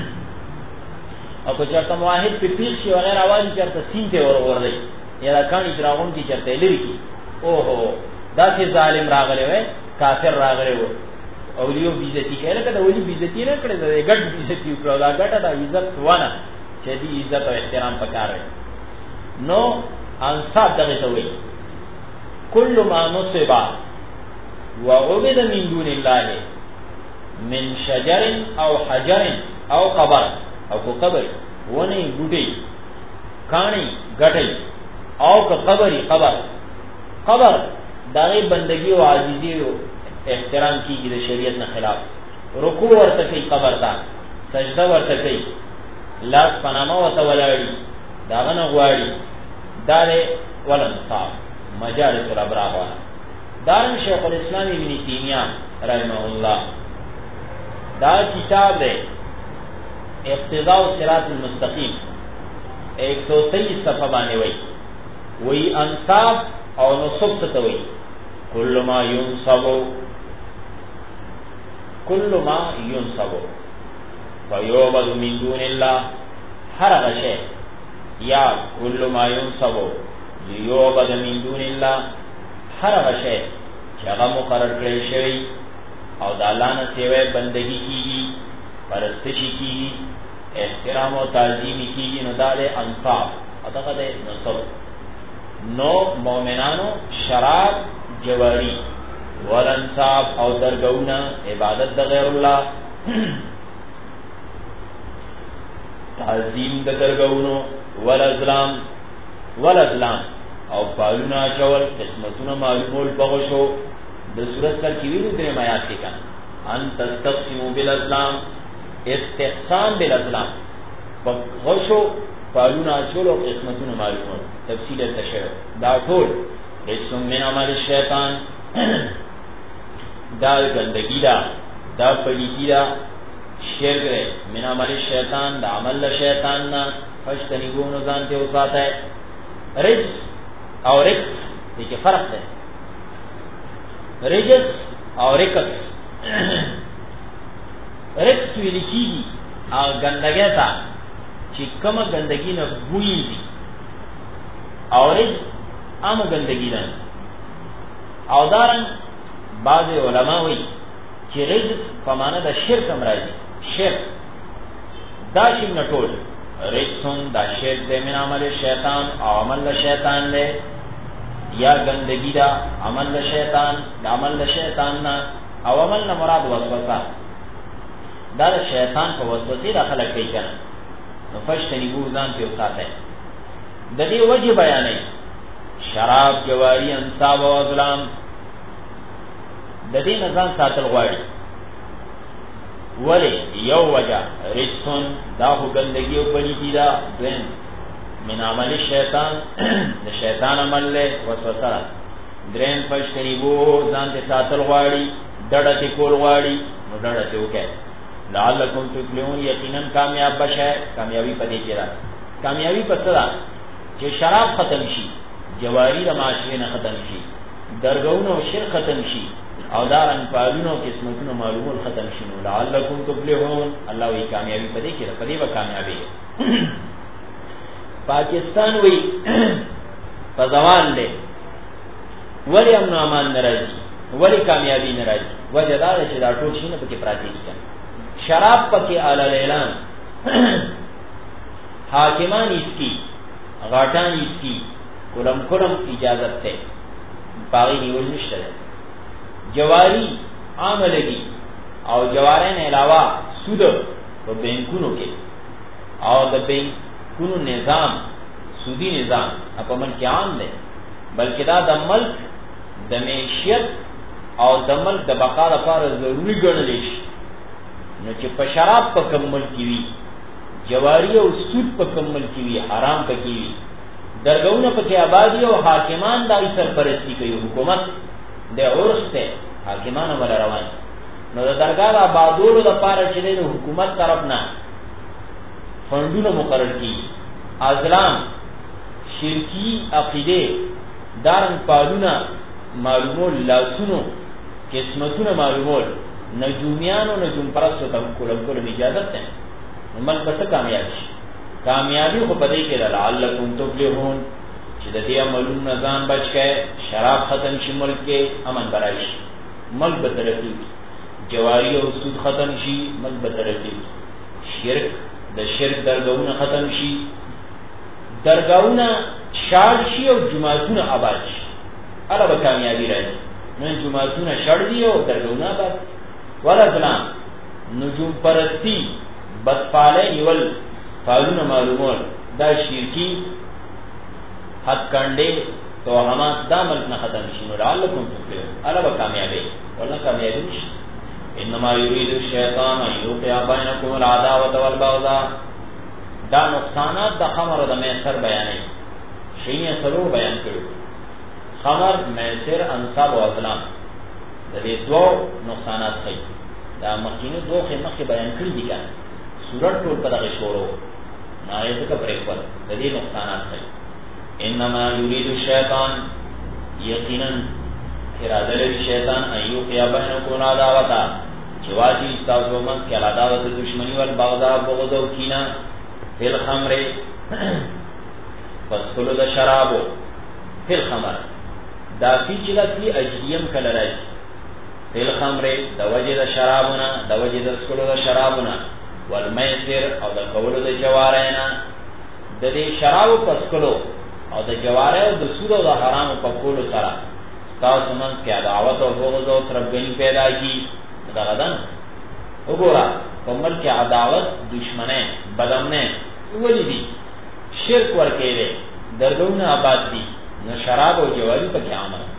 او که چرته واحد په پیخ شي وغیرہ والی چرته سین ته ور ور دی یا کانی دراغون کی چرته لري کی اوهو دا چې ظالم راغلی وای کافر راغلی و او یو بیزتی کړه کده ولی بیزتی نه کړه دا ګډ بیزتی وکړه دا ګټه دا عزت ونه چې دی عزت او احترام پکار وي نو انصاف دغه ته وي کل ما نصب وعبد من دون الله من شجر او حجر او قبر او کو قبر ونی بوټي کانی غټي او کو قبري قبر قبر دغه بندگی او عاجزی او احترام کیږي د شریعت نه خلاف رکوع ورته کوي قبر ته سجده ورته کوي لاس پنامه وته ولاړی داغه نه غواړي داله ولنصاب مجالس الابرار دارن شیخ الاسلام ابن تیمیہ رحمه الله دا کتاب دی اقتضاء الصراط المستقیم ایک سو تیئیس صفحہ باندې وای وی انصاف او نصب ته وای کل ما ينصب کل ما ينصب فيعبد من دون الله هر شی یا کل ما ينصب يعبد من دون الله هر شی چې هغه مقرر کړی شوی او د الله نه سیوه بندگی کیږي پرستشی کیږي احترام او تعظیم کیږي نو داله انصاف اداګه ده نصب نو مؤمنانو شراب جواری ولنصاب او درگونه عبادت د غیر الله تعظیم د درگونو ولظلام ولظلام او پالونا چول قسمتونه معلومول بغشو د صورت سره کې ویلو درې میات کې کان ان تستقسموا بالاسلام استقسام بالاسلام بغشو پالونا چول او قسمتونه معلومول تفصیل تشریح دا ټول رسم من عمل الشیطان دا گندگی دا دا پلیتی دا شرک رے من عمل الشیطان دا عمل شیطان نا فشتنیبون زانتے وساتا ہے رجس او رکس دیکھے فرق ہے رجس او رکس رکس وی لکی گی او گندگی تا چی کم گندگی نا بوئی دی او رجس عام گندگی دن او دارن بعض علماء وی چی رجس فمانا دا شرک هم راجی شرک دا شم نطول رجسون دا شرک دے من عمل شیطان او عمل شیطان دے یا گندگی دا عمل شیطان دا عمل شیطان نا او عمل نا مراد وسوسا دا دا شیطان پا وسوسی دا خلق کئی کنا نفشتنی بوزان پی اصاتا ہے دا دی وجہ بیانی شراب جواری انصاب و اظلام د دې نظام ساتل غواړي ولی یو وجہ رجسون دا خو گندگی و پلیتی دا دوین من عمل شیطان دا شیطان عمل لے وسوسرا درین فجتنبو ځان ته ساتل غواړي ډډه ته کول غواړي نو ډډه ته وکړي لعلکم تفلحون یقینا کامیاب بشئ کامیابی پدې کې را کامیابی پته ده چې شراب ختم شي جواری د معاشره نه ختم شي درګونو شرک ختم شي او دارن پالونو قسمتونو معلومول ختم شي نو لعلکم تفلحون الله وی کامیابی پدې کې را پدې به کامیابی پاکستان وی په زوال دی ولی امن و امان نراجی ولی کامیابی نراجی وجہ دا چې دا ټول شي نه پکې پراتی دي شراب پکې اعلی اعلان حاکمان اس کی غاټان اس کی کلم کلم اجازت ته باغی نیول نشته جواری عام لګي او جوارین علاوه سود په بینکونو کې او د بینکونو نظام سودی نظام په من کې عام دی بلکې دا د ملک د معیشت او د ملک د بقا لپاره ضروری ګڼل شي نو چې په شراب په کمل کې وي جواری او سود په کمل کې وي حرام پکې وي درګونه پکې آبادی او حاکمان د سرپرستی کوي حکومت د اورسته حاکمان ولا روان نو د درګا آبادولو لپاره چې د حکومت طرف نه فندونه مقرر کړي ازلام شرکی عقیده دارن پالونا معلومول لاسونو قسمتونو معلومول نجومیانو نجوم پرستو تا کلم کلم اجازت ہے ملک بس کامیاب شي کامیابی خو پدې کې لعلکم تفلحون چې د دې عملونو نظام بچ کړي شراب ختم شي ملک کې امن برابر شي ملک به ترقی جواری او سود ختم شي ملک به ترقی شرک د شرک درګونه ختم شي درګونه شاړ شي او جماعتونه آباد شي اړه به کامیابی راځي نن جماعتونه شړ دي او درګونه آباد ولا ځلام نجوم پرستی بدپاله نیول فالونه معلومول دا شرکی حد کنده توهمات دا ملک نه ختم شي نو لعلکم تفلحون اړه به کامیابی ولا کامیابی نشي انما یرید الشیطان ان یوقع بینکم العداوه والبغضاء دا نقصانات د خمر د میسر بیانې شیء سلو بیان کړو خمر میسر انصاب او ازلام د دې دوه نقصانات دي دا مخکینه دوه مخکې بیان کړی دي کنه سورۃ ټول په دغه شورو نه یې څه پرې کول د دې نقصانات دي انما یرید الشیطان یقینا اراده لري شیطان ایو قیا بینکم العداوه چې واجی تاسو من کې عداوت دشمنی ول بغضا بغض او کینه فل خمر پس کلو دا شرابو فل خمر دا فی چلتی اجریم کل راجی فل خمر دا وجه دا شرابونا دا وجه دا سکلو دا شرابونا والمیسر او دا قولو دا جوارینا دا دی شرابو پس کلو او دا جواری او دا سود او دا حرامو پا کولو سرا تاسو منز که عداوت او بغض او تربگنی پیدا کی دا غدن اگورا کمل که عداوت دشمنه بدمنه ولی دی شرک ورکے دے درگون آباد دی نو شراب و جواری پا کیا عمل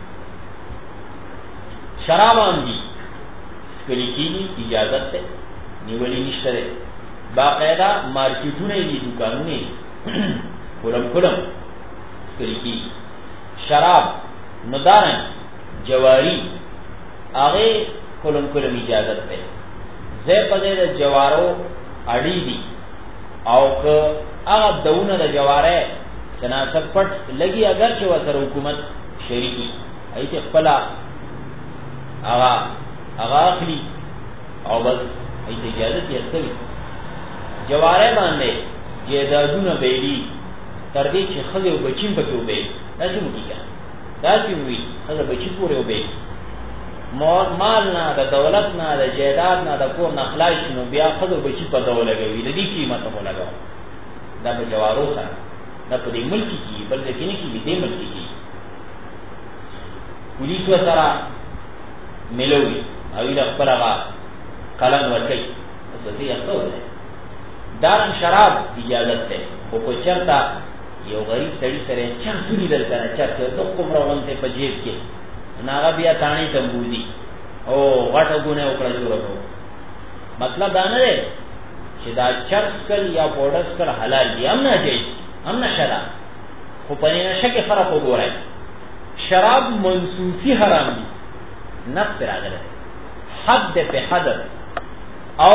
شراب آم دی کلی کی دی اجازت تے نیولی نشتر دے باقیدہ مارکیٹونے دی دکانونے کلم کلم کلی کی شراب ندارن جواری آغے کلم کلم اجازت تے زی پدے دا جوارو اڑی دی او که هغه دونه د جواره تناسب پټ لګي اگر چې وسره حکومت شریکی ایته خپل هغه هغه اخلي او بس ایته اجازه یې کوي جواره باندې جیدادونه بیلی تر دې چې خزه وبچین پکې وبې دا څه مو کیږي دا چې وی خزه بچی پورې وبې مال نه د دولت نه د جیداد نه د کور نه خلاص نو بیا خزه بچی په ډول لګوي د دې قیمت مو لګاو دا په جوارو سره دا په دې ملک کې بلکې کې نه کې دې ملک کې پولیس سره ملوي او د خپل هغه قلم ورکړي څه دې اخته دارن شراب اجازت ده او کو چرتا یو غریب سړی سره چرته لیدل کنه چرته د کوم روان ته په جیب کې ناغه بیا تانی تمبوزی او غټه ګونه او کړه جوړو مطلب دا نه دی چې دا چرس کل یا پوډس کل حلال دي، هم نه جایز، هم نه شراب. خو په نشه کې فرق وګورئ. شراب منسوسی حرام دي، نفس راغله، حد په حد، او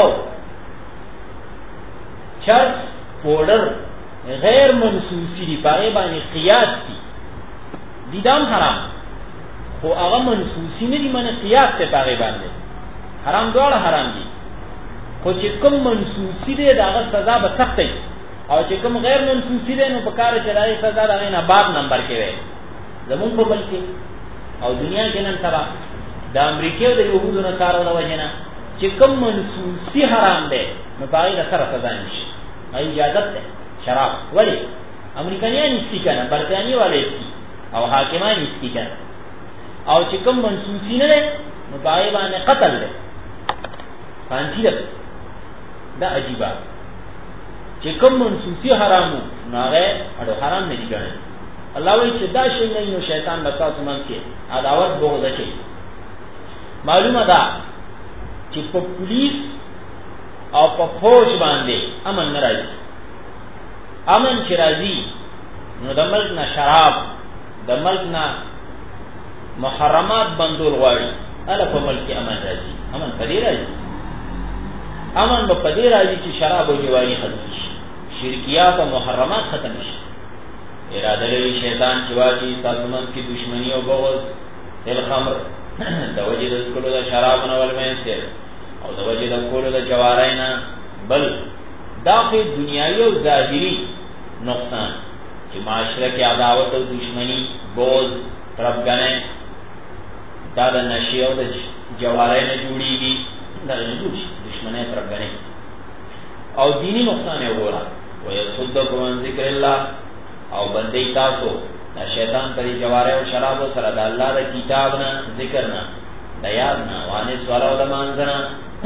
چرس پوډر غیر منسوسی دي، پاره باندې قیاس دي، دي دام حرام. خو هغه منسوسی نه دي، باندې قیاس ته پاره باندې حرام، دواړه حرام دي. خو چې کوم منسوسی دی داغه سزا به سخت وي، او چې کوم غیر منسوسی دی نو په کار چې دغه سزا دغه نه باب نمبر کې وي. زمون په بل کې او دنیا کې نن سبا د امریکا او د یهودو نه کار ولا وجنه چې کوم منسوسی حرام دی نو پای د سره سزا نشي، ای اجازه ده شراب. ولی امریکایان نشي کنه، برتانی والے او حاکمان نشي کنه، او چې کوم منسوسی نه دی نو پای باندې قتل دی، فانسی ده. دا عجیبه چې کوم منسوسی حرامو نو هغه اړو حرام نه دي ګڼل. الله وایي چې دا شی نه نو شیطان به تاسو من کې عداوت بغض کوي. معلومه ده چې په پولیس او په فوج باندې امن نه راځي. امن چې راځي نو د ملک نه شراب، د ملک نه محرمات بندول غواړي، اله په ملک کې امن راځي. امن په دې راځي، امن په دې راځي چې شراب او جواری ختم شي، شرکیات او محرمات ختم شي. اراده لري شیطان چې واجی تاسو من کې دشمنی او بغض تل خمر د وجې د کولو د شراب نه ول مېسته او د وجې د کولو د جوارینا، بل داخل دنیاوی او ظاهری نقصان چې معاشره کې عداوت او دشمنی، بغض، طرفګنه دا د نشي او د جوارینا جوړیږي، دا نه جوړي دشمنه طرفګنه او دینی نقصان یې وګوره. ويصدكم عن ذکر الله، او بندې تاسو دا شیطان پر جواره او شراب سره د الله د کتاب نه، ذکر نه، د یاد نه، وانه سوال او د مانځنه.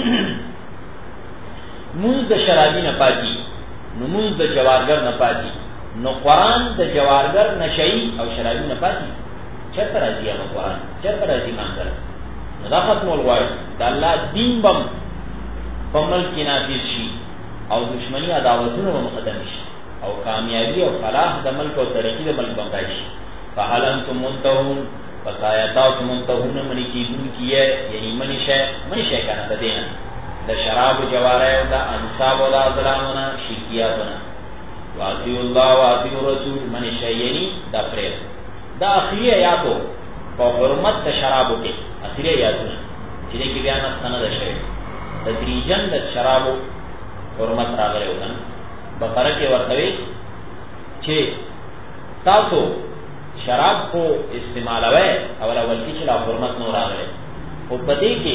موږ د شرابي نه پاتې، نو موږ د جوارګر نه پاتې، نو قرآن د جوارګر نشئی او شرابي نه پاتې. چرته راځي نو قرآن، چرته راځي مانځنه؟ نو دا ختم ولغواړي د الله دین بم په ملک کې نافذ شي او دشمنی عداوتونه به ختم شي او کامیابی او فلاح د ملک او ترقی د ملک باندې شي. فهل انتم منتهون، فسایتاو منتهون منی کیدون کیه، یعنی منی شه منی شه کنه د دینه د شراب جواره او د انصاب او د ظلمونه شرکیاتونه. واطیع الله واطیع رسول، منی شه یعنی د پرې د اخیری آیاتو په حرمت د شرابو کې اخیری آیاتونه چې دې کې بیان ستنه ده شوی تدریجاً د شرابو حرمت راغلی و. بقره کې ورته چې تاسو شراب کو استعمالوي اول اول کې چې لا حرمت نور راغلی، او په دې کې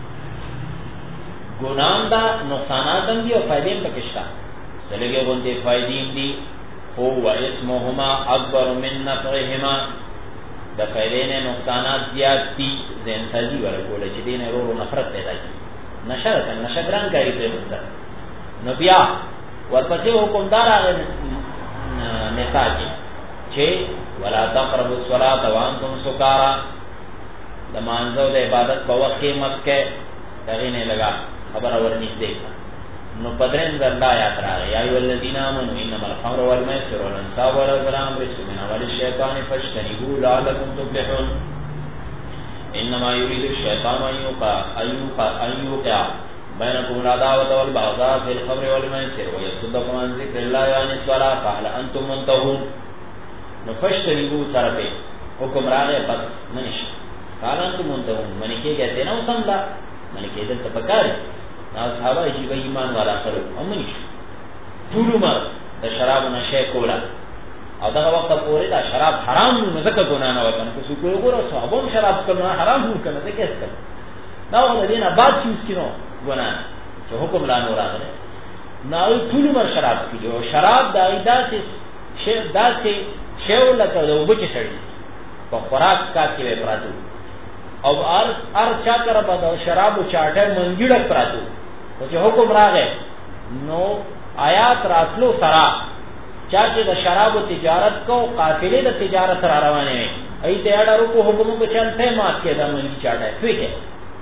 ګنام دا نقصانات هم دي او فائدې هم پکې شته. دلګه غونډې فائدې دي، هو واسمهما اکبر من نفعهما، د فائدې نه نقصانات زیات دي. ځین سازي ورکول چې دین ورو نفرت پیدا کی، نشره نشګران کوي په مطلب. نو بیا ورپسې حکمدار هغه نساء چې ولا تقربوا الصلاة وانتم سکارى، د مانځو د عبادت په وخت کې مکه دغه نه لگا خبر ورنږدې. نو پدرین د الله آیات راغی، یا ایو الذین آمنوا انما الخمر والمیسر والانصاب والازلام رجس من عمل الشیطان فاجتنبوه لعلکم تفلحون. انما يريد الشيطان ان يوقع ان يوقع بينكم العداوة والبغضاء في الخمر والميسر ويصدكم عن ذكر الله وعن الصلاة فهل انتم منتهون. فاجتنبوه سره په حکم راغی بس منش قال انتم منتهون، منی کې کہتے نو سملا منی کې دلته پکاري نو صحابه چې ایمان والا سره امنش ټول ما د شراب نشه کولا او دغه وخت پورې دا شراب حرام نو ځکه ګناه نه وکړي. که څوک وګوره صحابه شراب کړه حرام هم کړه ځکه څه دا ول دینه بعد چې کینو ګناه چې حکم لا نور راغلی نو ټول ما شراب کیږي او شراب د ایدا چې شه داسې شیو لکه د وبو چې سړی په خوراک کا کې پراتو او ار ار چا کر په شراب او چاټه منګړه پراتو. او چې حکم راغی نو آیات راتلو سرا چا چې د شراب او تجارت کو قافلې د تجارت را روانه وي ای ته اړه کو حکم کو چلته مات کې د منګي چاټه ټیک ہے.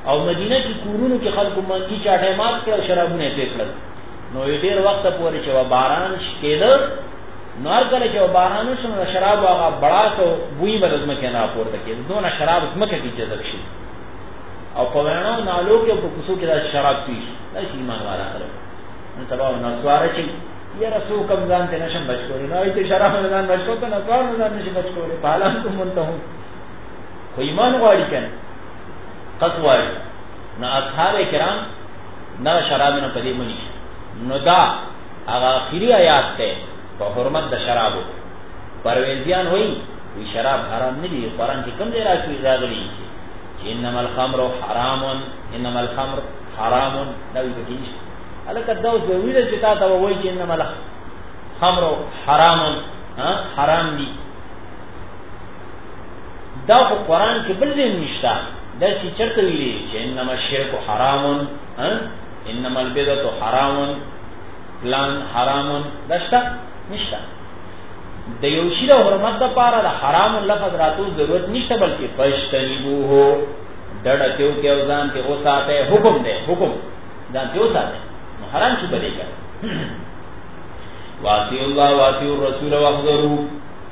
او مدینه کې کورونو کې خلکو منځي چاټه مات کړ شرابونه پیکړل نو ډېر وخت پورې چې باران کېده نو هر کله چې باران وشو شراب هغه بڑا ته بوی بدزمه کې نه پورته کېده دونه شراب زمکه کې جذب شي او په وینا نالو کې په کوڅو کې دا شراب پیش دا ایمان والا خلک نو تبا نو سواره چې یا رسول کم ځان ته نشم بچو نه وي ته شراب نه ځان بچو ته نه کار نه ځان نشي بچو په حالان کوم منته خو ایمان غواړي کنه قصوای نه اصحاب کرام نه شراب نه پدې مني نو دا هغه اخیری آیات ته په حرمت د شرابو پرویزیان وایي وی شراب حرام نه دي قرآن کې کوم ځای راځي راغلي چې انما الخمر حرام انما الخمر حرام دا وی کې الکه دا اوس ویل چې تا ته وایي چې انما الخمر حرام ها حرام دي دا په قرآن کې بل ځای نشته دا چې چرته ویلي چې انما الشرك حرام ها انما البدعه حرام پلان حرام دشتا نشتا د یو شی د حرمت د پاره د حرام لفظ راتو ضرورت نشته بلکې پښتنیبو هو ډډه کېو کې ځان ته او ساته حکم دی حکم ځان ته او ساته نو حرام څه بدې کړ واسی الله واسی الرسول واحذروا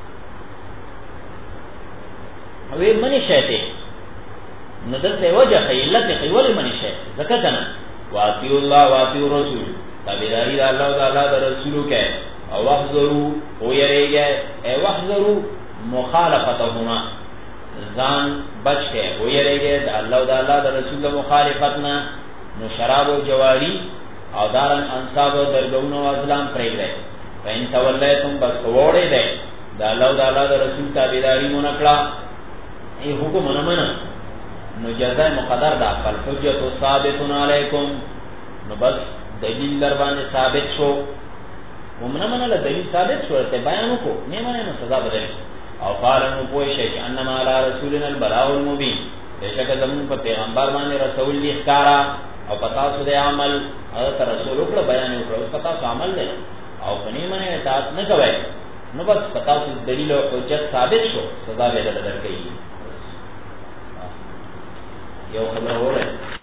اوی منی شته نو دلته وجه علت خیول منی شته زکه کنه واسی الله واسی الرسول تابعداري د الله او د الله د رسولو کې او واحذروا او یریږي ای واحذروا مخالفتهما ځان بچته او یریږي د الله او د الله د رسول د مخالفتنا نو شراب او جواری او دارن انصاب او درګونو ازلام پرېږدي فین تولیتم بس وړې ده د الله او د الله د رسول تابعداري مونږ کړه ای حکم نه منه نو جزاء مقدر ده فل حجت ثابت علیکم نو بس دلیل در باندې ثابت شو ومنه منه له دلیل ثابت شو ته بیان کو نه منه نو سزا بدل او قالنو پوه شي چې انما علی رسولنا البلاء المبین بشک زمون په پیغمبر باندې رسول لیکارا او پتا سو د عمل او تر رسول کړه بیان وکړو پتا سو عمل دی او کني منه اطاعت نه کوي نو بس پتا سو دلیل او حجت ثابت شو سزا به درکې یو خبر وره